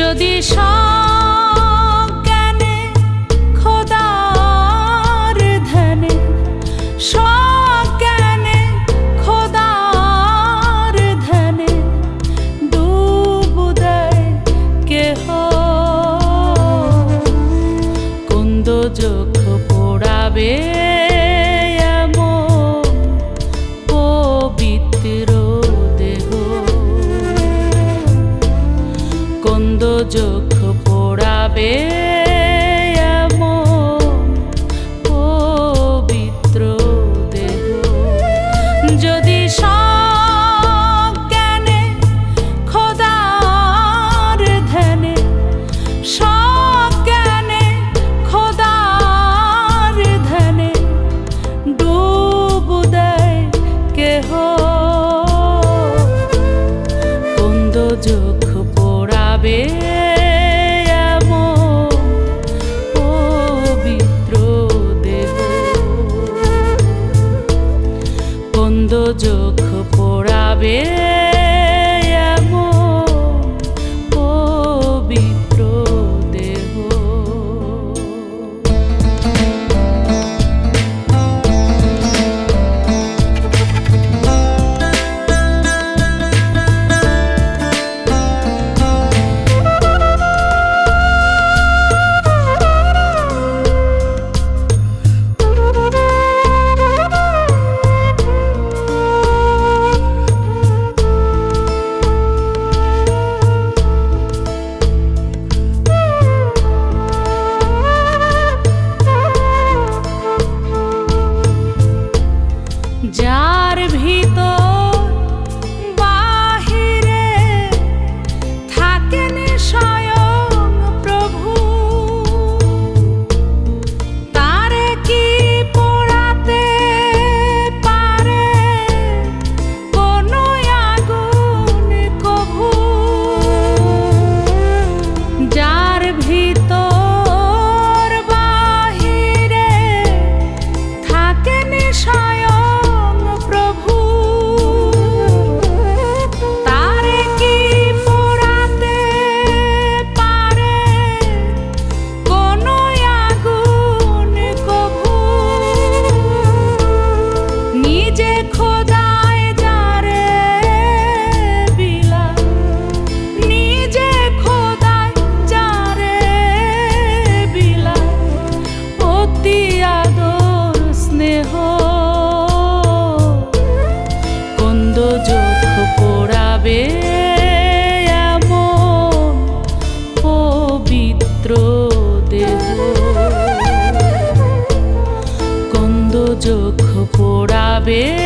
যদি সজ্ঞানে খোদার ধ্যানে, সজ্ঞানে খোদার ধ্যানে ডুব দেয় কেহ, কোন দোজখ পোড়াবে এমন পবিত্র দেহ, কোন দোজখ পোড়াবে এমন পবিত্র দেহ। যদি সজ্ঞানে খোদার ধ্যানে, সজ্ঞানে খোদার ধ্যানে ডুব দেয় কেহ, কোন দোজখ পোড়াবে এমন পবিত্র দেহ, কোন দোজখ পোড়াবে এমন পবিত্র দেহ। যার ভিতর বাহিরে থাকেন স্বয়ং প্রভু, তারে কি পোড়াতে পারে কোনো আগুন কভু? যার ভিতর বাহিরে থাকেন স্বয়ং প্রভু, তারে কি পোড়াতে পারে কোনো আগুন কভু? নিজে খোদায় যারে বিলায়, নিজে খোদায় যারে বিলায় অতি আদর স্নেহ, কোন দোজখ পোড়াবে এমন পবিত্র দেহ, কোন দোজখ পোড়াবে